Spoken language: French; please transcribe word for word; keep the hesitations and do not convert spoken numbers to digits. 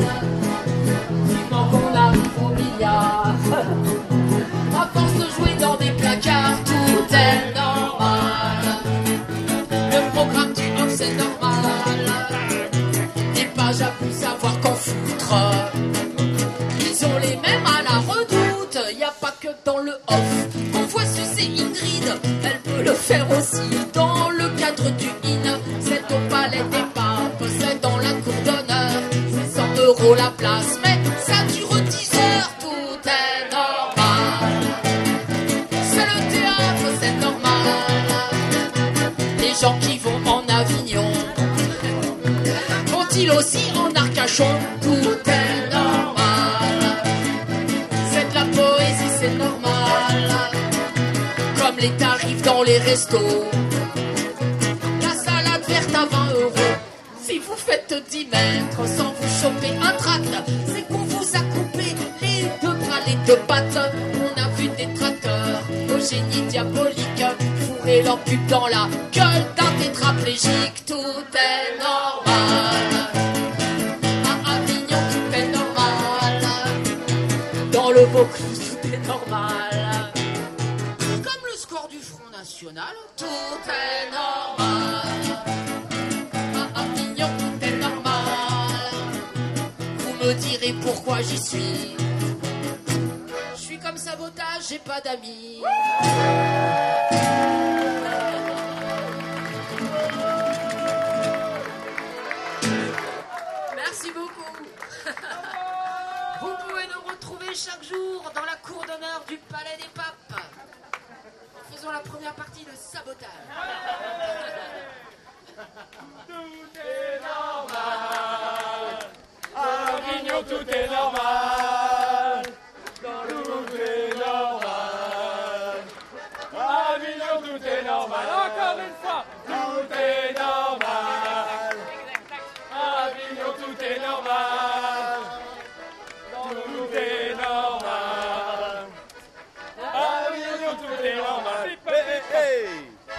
Vivement qu'on arrive au milliard. À force de jouer dans des placards, tout est normal. Le programme du off c'est normal. Des pages à plus savoir qu'en foutre. Ils ont les mêmes à la redoute. Y a pas que dans le off qu'on voit sucer Ingrid. Elle peut le faire aussi dans le cadre du in. C'est au palais des papes, c'est dans la cour d'honneur. C'est cent euros la place, mais ça dure dix heures. Tout est normal. C'est le théâtre, c'est normal. Les gens qui vont en Avignon vont-ils aussi en Arcachon? Tout est normal. C'est de la poésie, c'est normal. Comme les tarifs dans les restos. La salade verte à vingt euros. Si vous faites dix mètres sans vous choper un tract, c'est qu'on vous a coupé les deux bras, les deux pattes. On a vu des traqueurs au génie diabolique fourrer leur pub dans la gueule d'un tétraplégique. Tout est normal. À Avignon, tout est normal. Dans le Vaucluse, tout est normal. Comme le score du Front National, tout est normal. À Avignon, tout est normal. Vous me direz pourquoi j'y suis. Je suis comme Sabotage, j'ai pas d'amis. Merci beaucoup. Vous pouvez nous retrouver chaque jour dans la cour d'honneur du Palais des Papes. Faisons la première partie de Sabotage. Tout est normal. À Avignon, tout est normal.